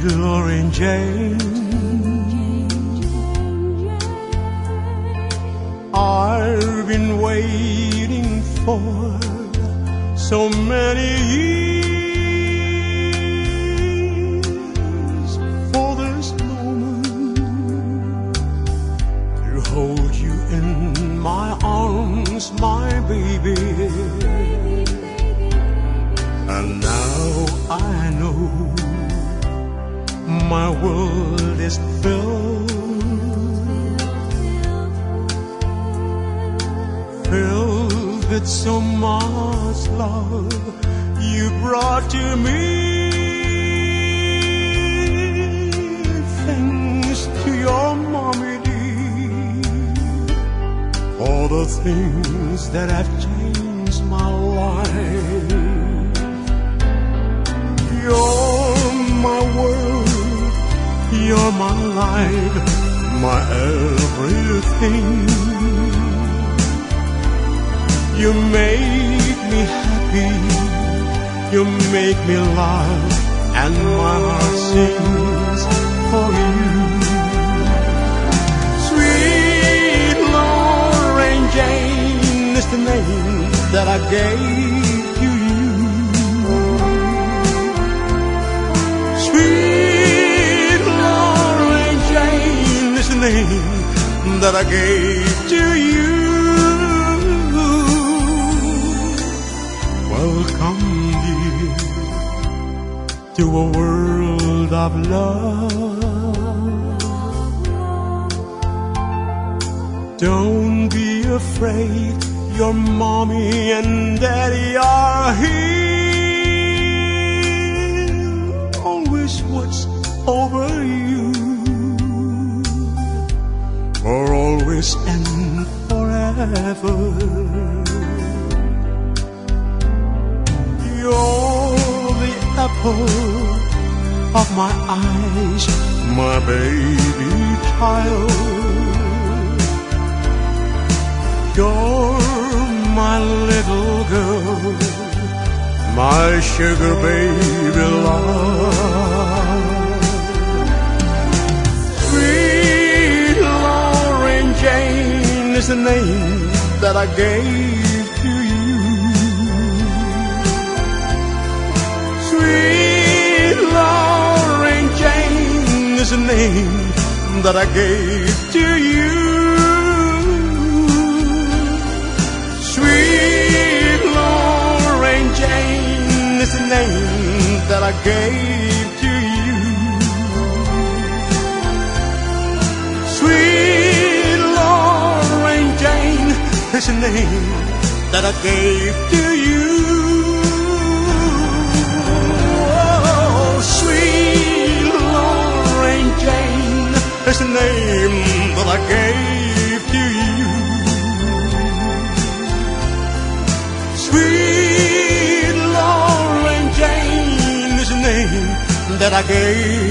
Lauren Jane, I've been waiting for so many years for this moment to hold you in my arms, my baby. And now I know my world is filled with so much love you brought to me. Thanks to your mommy dear for the things that have changed my life. You're my world, you're my life, my everything. You make me happy, you make me laugh, and my heart sings for you. Sweet Lauren Jane is the name that I gave to you. Sweet Lauren Jane is the name that I gave to you. Welcome, dear, to a world of love. Don't be afraid, your mommy and daddy are here. Always watch over you, for always and forever. You're the apple of my eyes, my baby child. You're my little girl, my sugar baby love. Sweet Lauren Jane is the name that I gave to you. Sweet Lauren Jane is the name that I gave to you. Sweet Lauren Jane is the name that I gave to you. Sweet Lauren Jane is the name that I gave to you. Sweet Lauren Jane is the name that I gave to you. Sweet Lauren Jane is the name that I gave